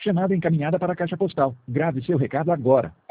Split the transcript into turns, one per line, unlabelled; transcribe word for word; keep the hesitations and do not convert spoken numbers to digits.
Chamada encaminhada para a caixa postal. Grave seu recado agora.